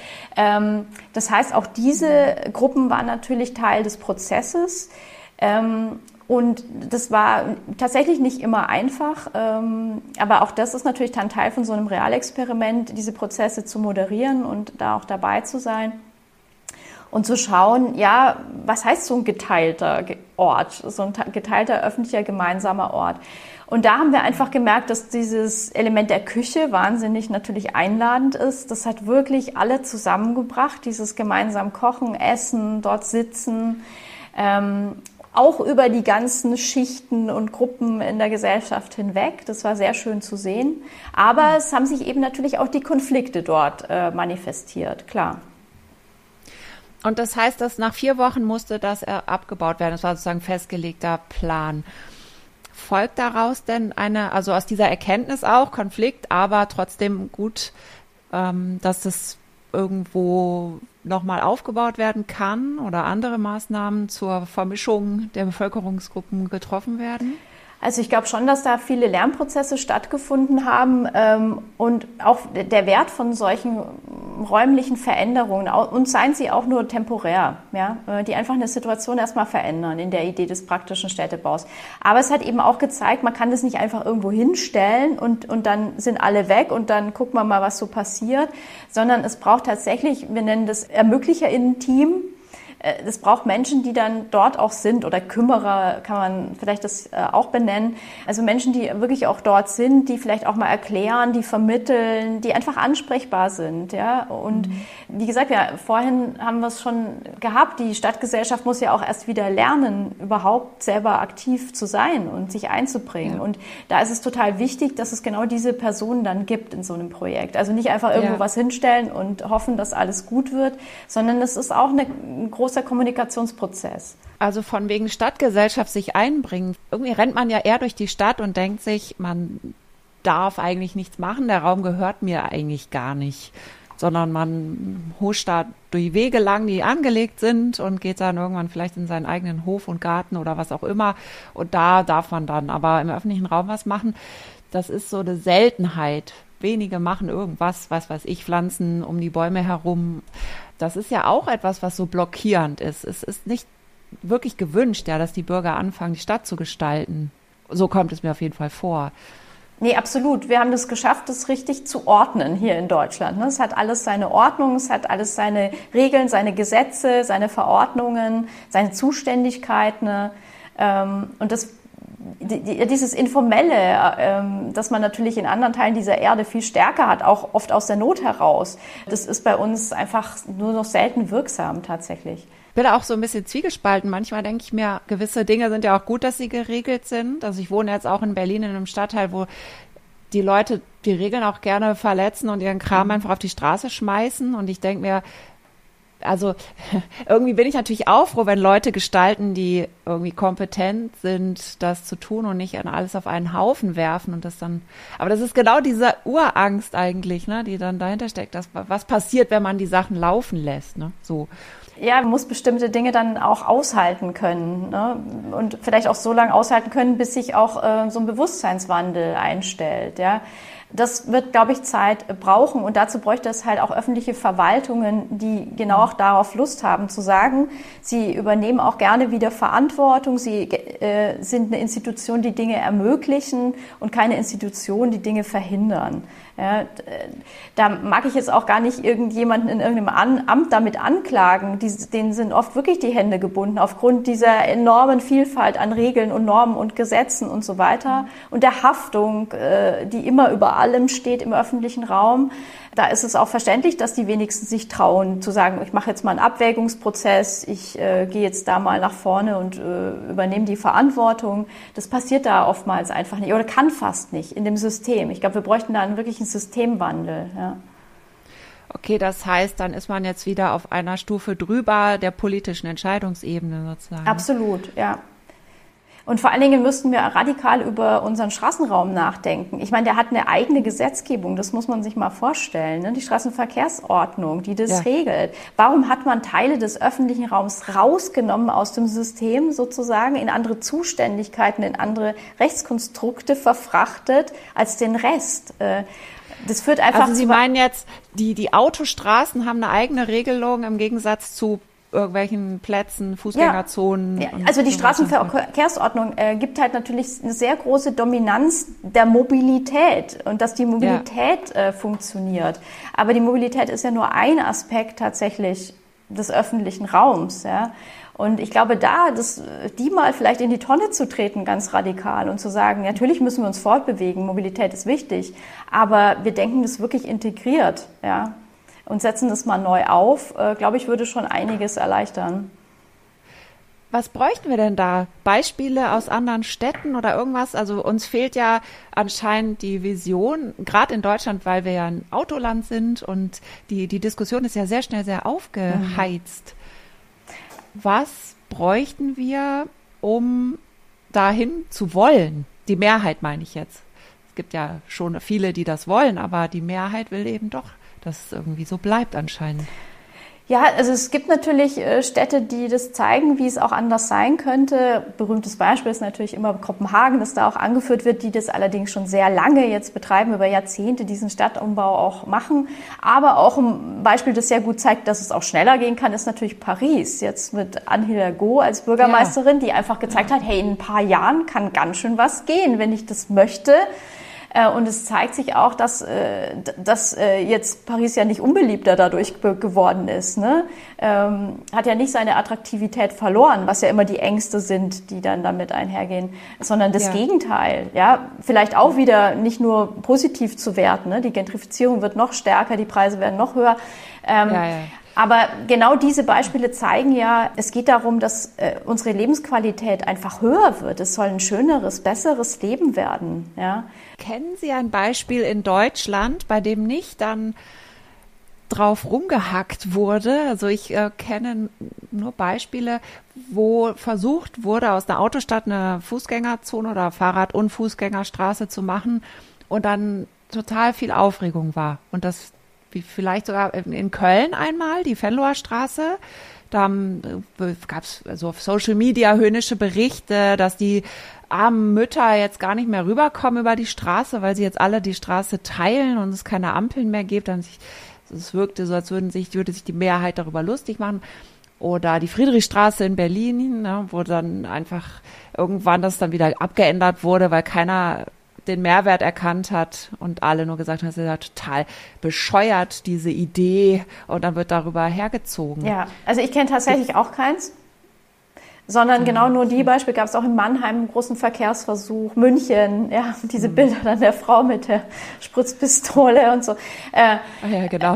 Das heißt, auch diese Gruppen waren natürlich Teil des Prozesses. Und das war tatsächlich nicht immer einfach. Aber auch das ist natürlich dann Teil von so einem Realexperiment, diese Prozesse zu moderieren und da auch dabei zu sein. Und zu schauen, ja, was heißt so ein geteilter Ort, so ein geteilter öffentlicher gemeinsamer Ort. Und da haben wir einfach gemerkt, dass dieses Element der Küche wahnsinnig natürlich einladend ist. Das hat wirklich alle zusammengebracht, dieses gemeinsam Kochen, Essen, dort sitzen, auch über die ganzen Schichten und Gruppen in der Gesellschaft hinweg. Das war sehr schön zu sehen. Aber es haben sich eben natürlich auch die Konflikte dort manifestiert, klar. Und das heißt, dass nach 4 Wochen musste das abgebaut werden. Das war sozusagen festgelegter Plan. Folgt daraus denn also aus dieser Erkenntnis auch, Konflikt, aber trotzdem gut, dass das irgendwo nochmal aufgebaut werden kann oder andere Maßnahmen zur Vermischung der Bevölkerungsgruppen getroffen werden? Also ich glaube schon, dass da viele Lernprozesse stattgefunden haben und auch der Wert von solchen räumlichen Veränderungen, und seien sie auch nur temporär, ja, die einfach eine Situation erstmal verändern in der Idee des praktischen Städtebaus. Aber es hat eben auch gezeigt, man kann das nicht einfach irgendwo hinstellen und dann sind alle weg und dann gucken wir mal, was so passiert, sondern es braucht tatsächlich, wir nennen das ErmöglicherInnen-Team. Es braucht Menschen, die dann dort auch sind, oder Kümmerer kann man vielleicht das auch benennen. Also Menschen, die wirklich auch dort sind, die vielleicht auch mal erklären, die vermitteln, die einfach ansprechbar sind. Ja? Und wie gesagt, vorhin haben wir es schon gehabt, die Stadtgesellschaft muss ja auch erst wieder lernen, überhaupt selber aktiv zu sein und sich einzubringen. Ja. Und da ist es total wichtig, dass es genau diese Personen dann gibt in so einem Projekt. Also nicht einfach irgendwo was hinstellen und hoffen, dass alles gut wird, sondern es ist auch ein großer Kommunikationsprozess. Also von wegen Stadtgesellschaft sich einbringen. Irgendwie rennt man ja eher durch die Stadt und denkt sich, man darf eigentlich nichts machen, der Raum gehört mir eigentlich gar nicht. Sondern man huscht da durch Wege lang, die angelegt sind und geht dann irgendwann vielleicht in seinen eigenen Hof und Garten oder was auch immer. Und da darf man dann aber im öffentlichen Raum was machen. Das ist so eine Seltenheit. Wenige machen irgendwas, was weiß ich, Pflanzen um die Bäume herum. Das ist ja auch etwas, was so blockierend ist. Es ist nicht wirklich gewünscht, ja, dass die Bürger anfangen, die Stadt zu gestalten. So kommt es mir auf jeden Fall vor. Nee, absolut. Wir haben das geschafft, das richtig zu ordnen hier in Deutschland. Es hat alles seine Ordnung, es hat alles seine Regeln, seine Gesetze, seine Verordnungen, seine Zuständigkeiten. Und dieses Informelle, das man natürlich in anderen Teilen dieser Erde viel stärker hat, auch oft aus der Not heraus, das ist bei uns einfach nur noch selten wirksam tatsächlich. Ich bin auch so ein bisschen zwiegespalten. Manchmal denke ich mir, gewisse Dinge sind ja auch gut, dass sie geregelt sind. Also ich wohne jetzt auch in Berlin in einem Stadtteil, wo die Leute die Regeln auch gerne verletzen und ihren Kram einfach auf die Straße schmeißen. Und ich denke mir, also irgendwie bin ich natürlich auch froh, wenn Leute gestalten, die irgendwie kompetent sind, das zu tun und nicht alles auf einen Haufen werfen und das dann. Aber das ist genau diese Urangst eigentlich, ne, die dann dahinter steckt, was passiert, wenn man die Sachen laufen lässt, ne, so. Ja, man muss bestimmte Dinge dann auch aushalten können, ne? Und vielleicht auch so lange aushalten können, bis sich auch so ein Bewusstseinswandel einstellt. Ja? Das wird, glaube ich, Zeit brauchen und dazu bräuchte es halt auch öffentliche Verwaltungen, die genau auch darauf Lust haben, zu sagen, sie übernehmen auch gerne wieder Verantwortung, sie sind eine Institution, die Dinge ermöglichen und keine Institution, die Dinge verhindern. Ja, da mag ich jetzt auch gar nicht irgendjemanden in irgendeinem Amt damit anklagen. Denen sind oft wirklich die Hände gebunden aufgrund dieser enormen Vielfalt an Regeln und Normen und Gesetzen und so weiter und der Haftung, die immer über allem steht im öffentlichen Raum. Da ist es auch verständlich, dass die wenigsten sich trauen, zu sagen, ich mache jetzt mal einen Abwägungsprozess, ich gehe jetzt da mal nach vorne und übernehme die Verantwortung. Das passiert da oftmals einfach nicht oder kann fast nicht in dem System. Ich glaube, wir bräuchten da einen wirklichen Systemwandel. Ja. Okay, das heißt, dann ist man jetzt wieder auf einer Stufe drüber der politischen Entscheidungsebene sozusagen. Absolut, ja. Und vor allen Dingen müssten wir radikal über unseren Straßenraum nachdenken. Ich meine, der hat eine eigene Gesetzgebung, das muss man sich mal vorstellen, ne? Die Straßenverkehrsordnung, die das regelt. Warum hat man Teile des öffentlichen Raums rausgenommen aus dem System sozusagen, in andere Zuständigkeiten, in andere Rechtskonstrukte verfrachtet als den Rest? Das führt einfach also Sie meinen jetzt, die Autostraßen haben eine eigene Regelung im Gegensatz zu irgendwelchen Plätzen, Fußgängerzonen. Ja, also die Straßenverkehrsordnung gibt halt natürlich eine sehr große Dominanz der Mobilität und dass die Mobilität funktioniert. Aber die Mobilität ist ja nur ein Aspekt tatsächlich des öffentlichen Raums. Ja. Und ich glaube, die mal vielleicht in die Tonne zu treten, ganz radikal und zu sagen, natürlich müssen wir uns fortbewegen, Mobilität ist wichtig, aber wir denken das wirklich integriert, ja. Und setzen das mal neu auf, glaube ich, würde schon einiges erleichtern. Was bräuchten wir denn da? Beispiele aus anderen Städten oder irgendwas? Also uns fehlt ja anscheinend die Vision, gerade in Deutschland, weil wir ja ein Autoland sind und die Diskussion ist ja sehr schnell sehr aufgeheizt. Was bräuchten wir, um dahin zu wollen? Die Mehrheit meine ich jetzt. Es gibt ja schon viele, die das wollen, aber die Mehrheit will eben doch, dass es irgendwie so bleibt anscheinend. Ja, also es gibt natürlich Städte, die das zeigen, wie es auch anders sein könnte. Berühmtes Beispiel ist natürlich immer Kopenhagen, das da auch angeführt wird, die das allerdings schon sehr lange jetzt betreiben, über Jahrzehnte diesen Stadtumbau auch machen. Aber auch ein Beispiel, das sehr gut zeigt, dass es auch schneller gehen kann, ist natürlich Paris. Jetzt mit Anne Hidalgo als Bürgermeisterin, die einfach gezeigt hat, hey, in ein paar Jahren kann ganz schön was gehen, wenn ich das möchte. Und es zeigt sich auch, dass jetzt Paris ja nicht unbeliebter dadurch geworden ist. Ne? Hat ja nicht seine Attraktivität verloren, was ja immer die Ängste sind, die dann damit einhergehen, sondern das Gegenteil. Ja? Vielleicht auch wieder nicht nur positiv zu werten. Ne? Die Gentrifizierung wird noch stärker, die Preise werden noch höher. Aber genau diese Beispiele zeigen ja, es geht darum, dass unsere Lebensqualität einfach höher wird. Es soll ein schöneres, besseres Leben werden. Ja? Kennen Sie ein Beispiel in Deutschland, bei dem nicht dann drauf rumgehackt wurde? Also ich kenne nur Beispiele, wo versucht wurde, aus einer Autostadt eine Fußgängerzone oder Fahrrad- und Fußgängerstraße zu machen und dann total viel Aufregung war. Und das wie vielleicht sogar in Köln einmal, die Venloer Straße. Da gab es also auf Social Media höhnische Berichte, dass die armen Mütter jetzt gar nicht mehr rüberkommen über die Straße, weil sie jetzt alle die Straße teilen und es keine Ampeln mehr gibt. Es wirkte so, als würde sich die Mehrheit darüber lustig machen. Oder die Friedrichstraße in Berlin, ne, wo dann einfach irgendwann das dann wieder abgeändert wurde, weil keiner den Mehrwert erkannt hat und alle nur gesagt haben, das ist ja total bescheuert, diese Idee, und dann wird darüber hergezogen. Ja, also ich kenne tatsächlich auch keins, sondern genau nur die Beispiele gab es auch in Mannheim, einen großen Verkehrsversuch, München, ja, diese Bilder dann der Frau mit der Spritzpistole und so. Ja, genau.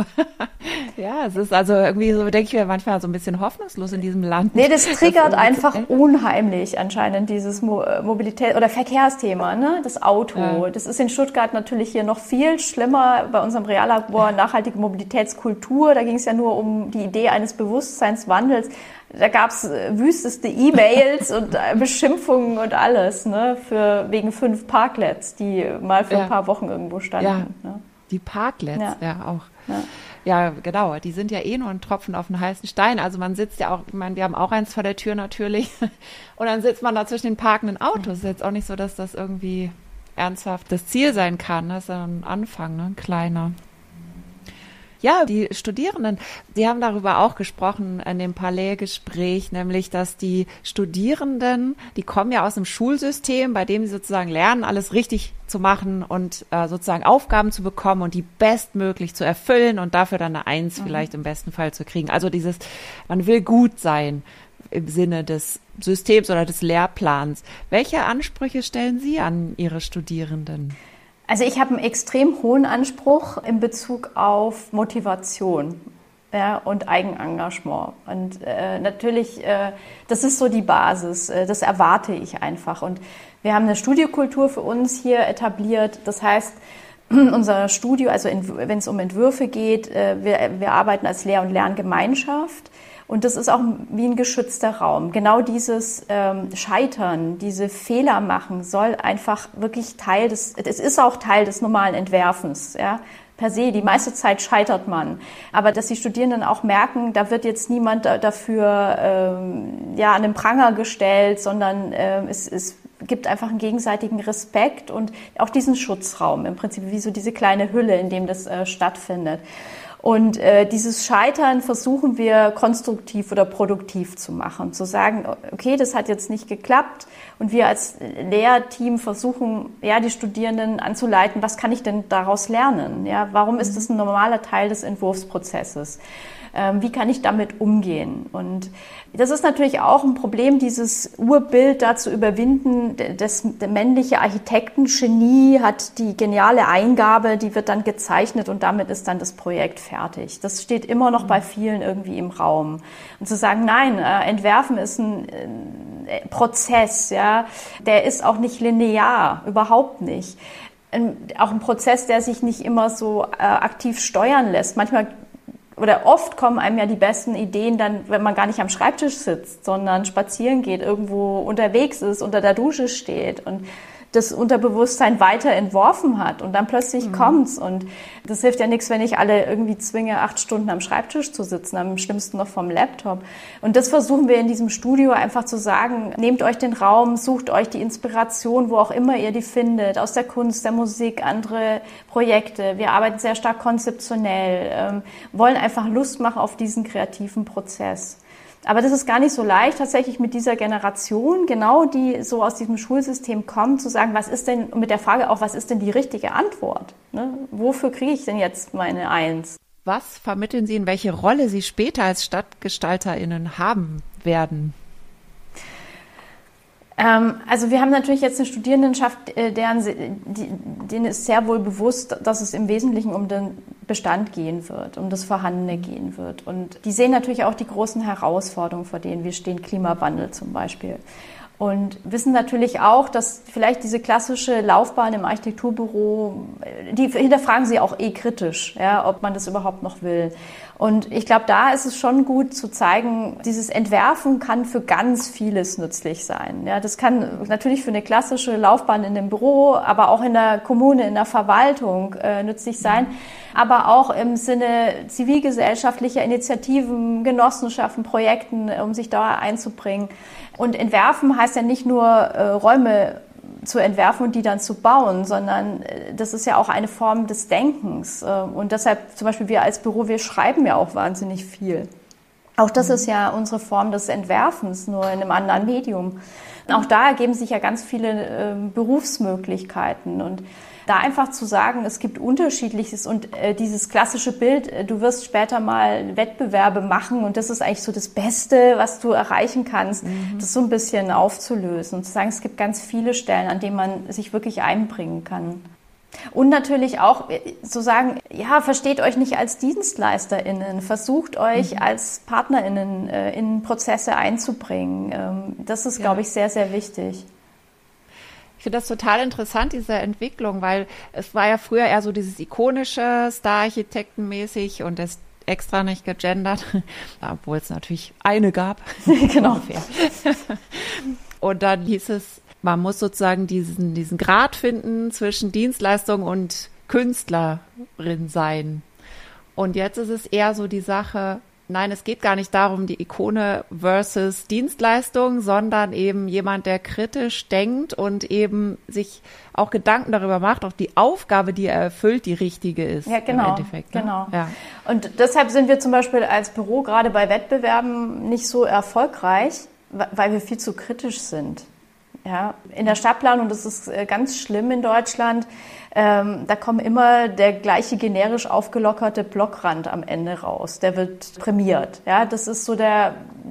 Ja, es ist also irgendwie so, denke ich mir manchmal so ein bisschen hoffnungslos in diesem Land. Nee, das triggert einfach unheimlich anscheinend dieses Mobilität- oder Verkehrsthema, ne? Das Auto. Ja. Das ist in Stuttgart natürlich hier noch viel schlimmer bei unserem Reallabor nachhaltige Mobilitätskultur. Da ging es ja nur um die Idee eines Bewusstseinswandels. Da gab's wüsteste E-Mails und Beschimpfungen und alles, ne? Wegen 5 Parklets, die mal für ein paar Wochen irgendwo standen. Ja, ne? Die Parklets, auch. Ja, genau. Die sind ja eh nur ein Tropfen auf den heißen Stein. Also man sitzt ja auch, ich meine, wir haben auch eins vor der Tür natürlich. Und dann sitzt man da zwischen den parkenden Autos. Es ist jetzt auch nicht so, dass das irgendwie ernsthaft das Ziel sein kann. Das ist ja ein Anfang, ne? Ein kleiner. Ja, die Studierenden, die haben darüber auch gesprochen in dem Palais-Gespräch, nämlich, dass die Studierenden, die kommen ja aus einem Schulsystem, bei dem sie sozusagen lernen, alles richtig zu machen und sozusagen Aufgaben zu bekommen und die bestmöglich zu erfüllen und dafür dann eine 1 vielleicht im besten Fall zu kriegen. Also man will gut sein im Sinne des Systems oder des Lehrplans. Welche Ansprüche stellen Sie an Ihre Studierenden? Also ich habe einen extrem hohen Anspruch in Bezug auf Motivation, und Eigenengagement. Und natürlich, das ist so die Basis, das erwarte ich einfach. Und wir haben eine Studiokultur für uns hier etabliert. Das heißt, unser Studio, also wenn es um Entwürfe geht, wir arbeiten als Lehr- und Lerngemeinschaft. Und das ist auch wie ein geschützter Raum. Genau dieses Scheitern, diese Fehler machen soll einfach wirklich es ist auch Teil des normalen Entwerfens, ja. Per se, die meiste Zeit scheitert man. Aber dass die Studierenden auch merken, da wird jetzt niemand dafür an den Pranger gestellt, sondern es gibt einfach einen gegenseitigen Respekt und auch diesen Schutzraum, im Prinzip wie so diese kleine Hülle, in dem das stattfindet. Und dieses Scheitern versuchen wir konstruktiv oder produktiv zu machen, zu sagen, okay, das hat jetzt nicht geklappt und wir als Lehrteam versuchen, die Studierenden anzuleiten, was kann ich denn daraus lernen? Ja, warum ist das ein normaler Teil des Entwurfsprozesses? Wie kann ich damit umgehen? Und das ist natürlich auch ein Problem, dieses Urbild da zu überwinden. Der männliche Architektengenie hat die geniale Eingabe, die wird dann gezeichnet und damit ist dann das Projekt fertig. Das steht immer noch bei vielen irgendwie im Raum. Und zu sagen, nein, Entwerfen ist ein Prozess, der ist auch nicht linear, überhaupt nicht. Auch ein Prozess, der sich nicht immer so aktiv steuern lässt. Manchmal oder oft kommen einem ja die besten Ideen dann, wenn man gar nicht am Schreibtisch sitzt, sondern spazieren geht, irgendwo unterwegs ist, unter der Dusche steht. Und das Unterbewusstsein weiter entworfen hat und dann plötzlich kommt's. Und das hilft ja nichts, wenn ich alle irgendwie zwinge, 8 Stunden am Schreibtisch zu sitzen, am schlimmsten noch vom Laptop. Und das versuchen wir in diesem Studio einfach zu sagen, nehmt euch den Raum, sucht euch die Inspiration, wo auch immer ihr die findet, aus der Kunst, der Musik, andere Projekte. Wir arbeiten sehr stark konzeptionell, wollen einfach Lust machen auf diesen kreativen Prozess. Aber das ist gar nicht so leicht, tatsächlich mit dieser Generation, genau die so aus diesem Schulsystem kommt, zu sagen, was ist denn, mit der Frage auch, was ist denn die richtige Antwort? Ne? Wofür kriege ich denn jetzt meine Eins? Was vermitteln Sie, in welche Rolle Sie später als StadtgestalterInnen haben werden? Also wir haben natürlich jetzt eine Studierendenschaft, denen ist sehr wohl bewusst, dass es im Wesentlichen um den Bestand gehen wird, um das Vorhandene gehen wird. Und die sehen natürlich auch die großen Herausforderungen, vor denen wir stehen, Klimawandel zum Beispiel. Und wissen natürlich auch, dass vielleicht diese klassische Laufbahn im Architekturbüro, die hinterfragen sie auch kritisch, ja, ob man das überhaupt noch will. Und ich glaube, da ist es schon gut zu zeigen, dieses Entwerfen kann für ganz vieles nützlich sein. Ja, das kann natürlich für eine klassische Laufbahn in dem Büro, aber auch in der Kommune, in der Verwaltung nützlich sein. Aber auch im Sinne zivilgesellschaftlicher Initiativen, Genossenschaften, Projekten, um sich da einzubringen. Und entwerfen heißt ja nicht nur Räume zu entwerfen und die dann zu bauen, sondern das ist ja auch eine Form des Denkens. Und deshalb zum Beispiel wir als Büro, wir schreiben ja auch wahnsinnig viel. Auch das ist ja unsere Form des Entwerfens, nur in einem anderen Medium. Auch da ergeben sich ja ganz viele Berufsmöglichkeiten und da einfach zu sagen, es gibt Unterschiedliches und dieses klassische Bild, du wirst später mal Wettbewerbe machen und das ist eigentlich so das Beste, was du erreichen kannst, das so ein bisschen aufzulösen und zu sagen, es gibt ganz viele Stellen, an denen man sich wirklich einbringen kann. Und natürlich auch zu sagen, ja, versteht euch nicht als DienstleisterInnen, versucht euch als PartnerInnen in Prozesse einzubringen. Das ist, glaube ich, sehr, sehr wichtig. Ich finde das total interessant, diese Entwicklung, weil es war ja früher eher so dieses ikonische, Star-Architekten-mäßig und das extra nicht gegendert, obwohl es natürlich eine gab. Genau. Und dann hieß es, man muss sozusagen diesen Grad finden zwischen Dienstleistung und Künstlerin sein. Und jetzt ist es eher so die Sache, nein, es geht gar nicht darum, die Ikone versus Dienstleistung, sondern eben jemand, der kritisch denkt und eben sich auch Gedanken darüber macht, ob die Aufgabe, die er erfüllt, die richtige ist. Ja, genau. Im Endeffekt, ne? Genau. Ja. Und deshalb sind wir zum Beispiel als Büro gerade bei Wettbewerben nicht so erfolgreich, weil wir viel zu kritisch sind. Ja, in der Stadtplanung, das ist ganz schlimm in Deutschland, da kommt immer der gleiche generisch aufgelockerte Blockrand am Ende raus. Der wird prämiert. Ja, das ist so der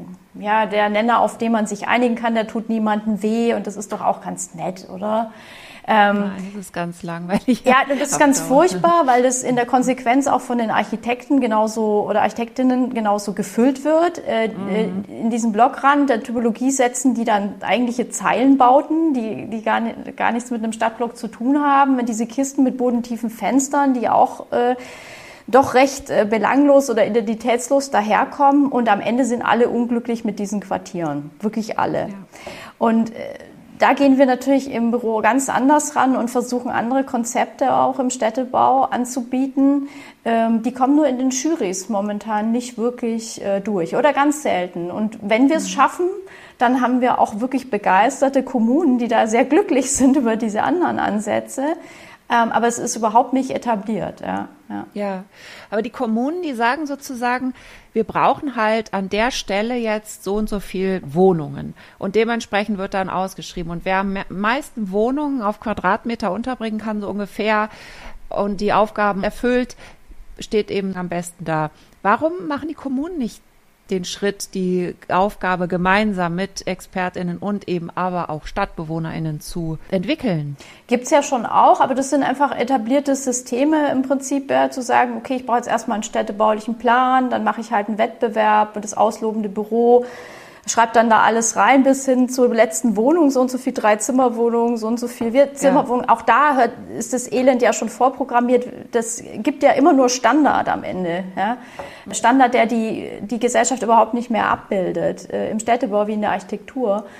Nenner, auf den man sich einigen kann, der tut niemandem weh und das ist doch auch ganz nett, oder? Nein, das ist ganz langweilig. Ja, das ist ganz furchtbar, weil das in der Konsequenz auch von den Architekten genauso oder Architektinnen genauso gefüllt wird. In diesem Blockrand der Typologie setzen die dann eigentliche Zeilenbauten, die gar nichts mit einem Stadtblock zu tun haben. Diese Kisten mit bodentiefen Fenstern, die auch doch recht belanglos oder identitätslos daherkommen und am Ende sind alle unglücklich mit diesen Quartieren. Wirklich alle. Ja. Und da gehen wir natürlich im Büro ganz anders ran und versuchen andere Konzepte auch im Städtebau anzubieten. Die kommen nur in den Jurys momentan nicht wirklich durch oder ganz selten. Und wenn wir es schaffen, dann haben wir auch wirklich begeisterte Kommunen, die da sehr glücklich sind über diese anderen Ansätze. Aber es ist überhaupt nicht etabliert. Ja, aber die Kommunen, die sagen sozusagen, wir brauchen halt an der Stelle jetzt so und so viel Wohnungen. Und dementsprechend wird dann ausgeschrieben. Und wer am meisten Wohnungen auf Quadratmeter unterbringen kann, so ungefähr, und die Aufgaben erfüllt, steht eben am besten da. Warum machen die Kommunen nicht den Schritt, die Aufgabe gemeinsam mit ExpertInnen und eben aber auch StadtbewohnerInnen zu entwickeln? Gibt's ja schon auch, aber das sind einfach etablierte Systeme im Prinzip, zu sagen, okay, ich brauche jetzt erstmal einen städtebaulichen Plan, dann mache ich halt einen Wettbewerb und das auslobende Büro schreibt dann da alles rein bis hin zur letzten Wohnung, so und so viel 3-Zimmer-Wohnungen, so und so viel Zimmerwohnungen. Ja. Auch da ist das Elend ja schon vorprogrammiert. Das gibt ja immer nur Standard am Ende. Ja? Standard, der die Gesellschaft überhaupt nicht mehr abbildet, im Städtebau wie in der Architektur.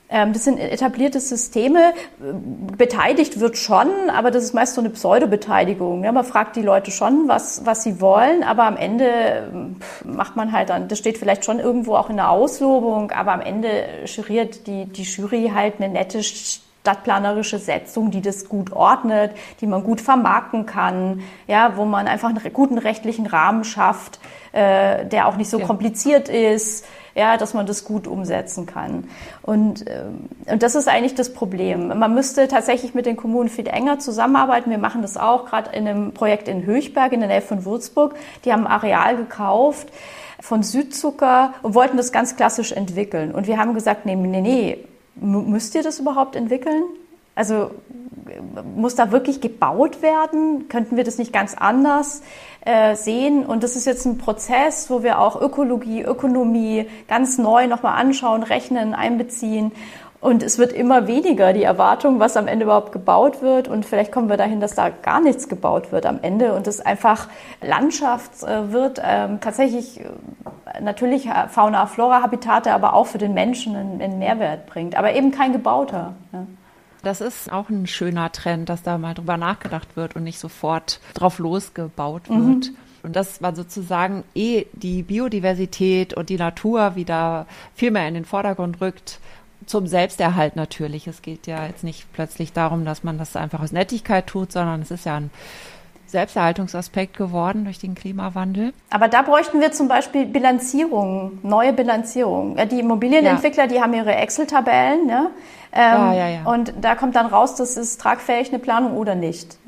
Das sind etablierte Systeme. Beteiligt wird schon, aber das ist meist so eine Pseudo-Beteiligung. Man fragt die Leute schon, was sie wollen, aber am Ende macht man halt dann, das steht vielleicht schon irgendwo auch in der Auslobung, aber am Ende juriert die Jury halt eine nette stadtplanerische Setzung, die das gut ordnet, die man gut vermarkten kann, ja, wo man einfach einen guten rechtlichen Rahmen schafft, der auch nicht so kompliziert ist, ja, dass man das gut umsetzen kann. Und das ist eigentlich das Problem. Man müsste tatsächlich mit den Kommunen viel enger zusammenarbeiten. Wir machen das auch gerade in einem Projekt in Höchberg in der Nähe von Würzburg. Die haben ein Areal gekauft von Südzucker und wollten das ganz klassisch entwickeln. Und wir haben gesagt, nee, müsst ihr das überhaupt entwickeln? Also muss da wirklich gebaut werden? Könnten wir das nicht ganz anders sehen? Und das ist jetzt ein Prozess, wo wir auch Ökologie, Ökonomie ganz neu nochmal anschauen, rechnen, einbeziehen. Und es wird immer weniger die Erwartung, was am Ende überhaupt gebaut wird. Und vielleicht kommen wir dahin, dass da gar nichts gebaut wird am Ende und es einfach Landschaft wird, tatsächlich natürlich Fauna, Flora, Habitate, aber auch für den Menschen einen Mehrwert bringt. Aber eben kein gebauter. Ja. Das ist auch ein schöner Trend, dass da mal drüber nachgedacht wird und nicht sofort drauf losgebaut wird. Und dass man sozusagen die Biodiversität und die Natur wieder viel mehr in den Vordergrund rückt. Zum Selbsterhalt natürlich. Es geht ja jetzt nicht plötzlich darum, dass man das einfach aus Nettigkeit tut, sondern es ist ja ein Selbsterhaltungsaspekt geworden durch den Klimawandel. Aber da bräuchten wir zum Beispiel Bilanzierung, neue Bilanzierung. Die Immobilienentwickler, die haben ihre Excel-Tabellen, ne? Und da kommt dann raus, das ist tragfähig, eine Planung oder nicht.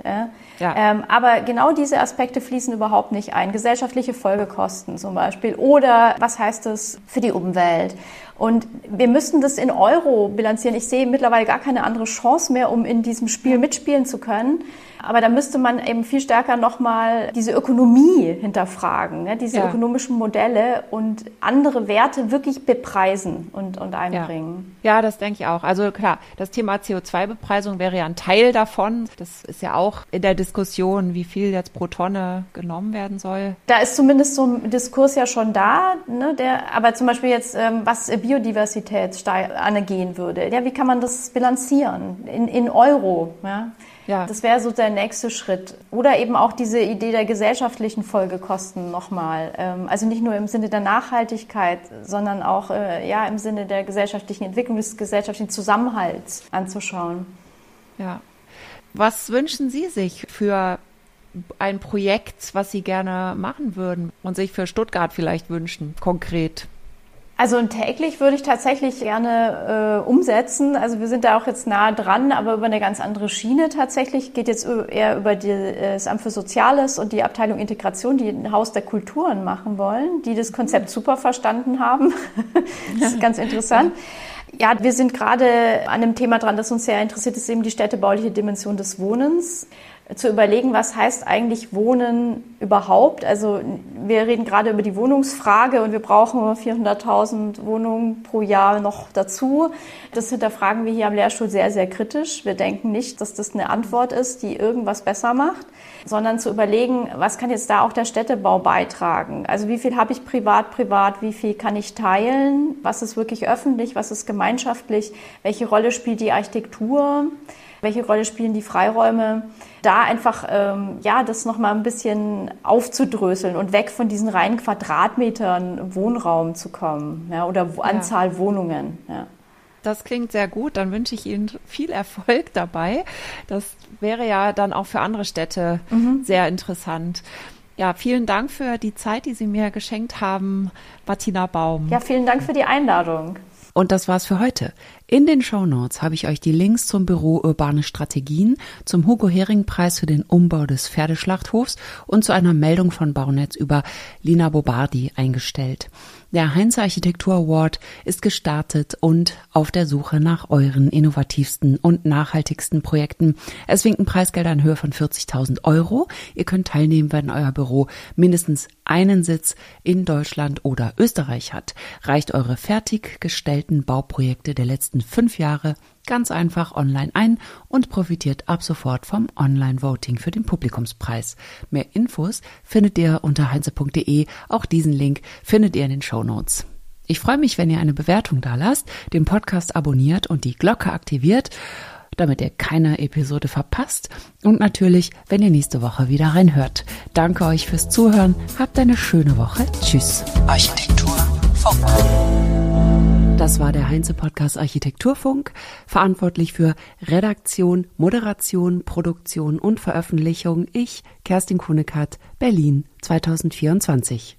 Aber genau diese Aspekte fließen überhaupt nicht ein. Gesellschaftliche Folgekosten zum Beispiel oder was heißt das für die Umwelt? Und wir müssten das in Euro bilanzieren. Ich sehe mittlerweile gar keine andere Chance mehr, um in diesem Spiel mitspielen zu können. Aber da müsste man eben viel stärker nochmal diese Ökonomie hinterfragen, ne? Diese ökonomischen Modelle und andere Werte wirklich bepreisen und einbringen. Ja, das denke ich auch. Also klar, das Thema CO2-Bepreisung wäre ja ein Teil davon. Das ist ja auch in der Diskussion, wie viel jetzt pro Tonne genommen werden soll. Da ist zumindest so ein Diskurs ja schon da, ne? Aber zum Beispiel jetzt, was Biodiversität angehen würde. Ja, wie kann man das bilanzieren in Euro? Ja? Das wäre so der nächste Schritt. Oder eben auch diese Idee der gesellschaftlichen Folgekosten nochmal. Also nicht nur im Sinne der Nachhaltigkeit, sondern auch im Sinne der gesellschaftlichen Entwicklung, des gesellschaftlichen Zusammenhalts anzuschauen. Ja. Was wünschen Sie sich für ein Projekt, was Sie gerne machen würden und sich für Stuttgart vielleicht wünschen, konkret? Also täglich würde ich tatsächlich gerne umsetzen. Also wir sind da auch jetzt nah dran, aber über eine ganz andere Schiene tatsächlich. Geht jetzt eher über das Amt für Soziales und die Abteilung Integration, die ein Haus der Kulturen machen wollen, die das Konzept super verstanden haben. Das ist ganz interessant. Ja, wir sind gerade an einem Thema dran, das uns sehr interessiert, ist eben die städtebauliche Dimension des Wohnens. Zu überlegen, was heißt eigentlich Wohnen überhaupt? Also wir reden gerade über die Wohnungsfrage und wir brauchen 400.000 Wohnungen pro Jahr noch dazu. Das hinterfragen wir hier am Lehrstuhl sehr, sehr kritisch. Wir denken nicht, dass das eine Antwort ist, die irgendwas besser macht, sondern zu überlegen, was kann jetzt da auch der Städtebau beitragen? Also wie viel habe ich privat, wie viel kann ich teilen? Was ist wirklich öffentlich, was ist gemeinschaftlich? Welche Rolle spielt die Architektur? Welche Rolle spielen die Freiräume? Da einfach, das nochmal ein bisschen aufzudröseln und weg von diesen reinen Quadratmetern Wohnraum zu kommen, ja, oder Anzahl Wohnungen. Ja. Das klingt sehr gut. Dann wünsche ich Ihnen viel Erfolg dabei. Das wäre ja dann auch für andere Städte sehr interessant. Ja, vielen Dank für die Zeit, die Sie mir geschenkt haben, Martina Baum. Ja, vielen Dank für die Einladung. Und das war's für heute. In den Shownotes habe ich euch die Links zum Büro Urbane Strategien, zum Hugo-Hering-Preis für den Umbau des Pferdeschlachthofs und zu einer Meldung von Baunetz über Lina Bobardi eingestellt. Der Heinze Architektur Award ist gestartet und auf der Suche nach euren innovativsten und nachhaltigsten Projekten. Es winken Preisgelder in Höhe von 40.000 €. Ihr könnt teilnehmen, wenn euer Büro mindestens einen Sitz in Deutschland oder Österreich hat. Reicht eure fertiggestellten Bauprojekte der letzten 5 Jahre ganz einfach online ein und profitiert ab sofort vom Online-Voting für den Publikumspreis. Mehr Infos findet ihr unter heinze.de. Auch diesen Link findet ihr in den Shownotes. Ich freue mich, wenn ihr eine Bewertung da lasst, den Podcast abonniert und die Glocke aktiviert, damit ihr keine Episode verpasst. Und natürlich, wenn ihr nächste Woche wieder reinhört. Danke euch fürs Zuhören. Habt eine schöne Woche. Tschüss. Architekturfunk. Das war der Heinze-Podcast Architekturfunk, verantwortlich für Redaktion, Moderation, Produktion und Veröffentlichung. Ich, Kerstin Kuhnekert, Berlin 2024.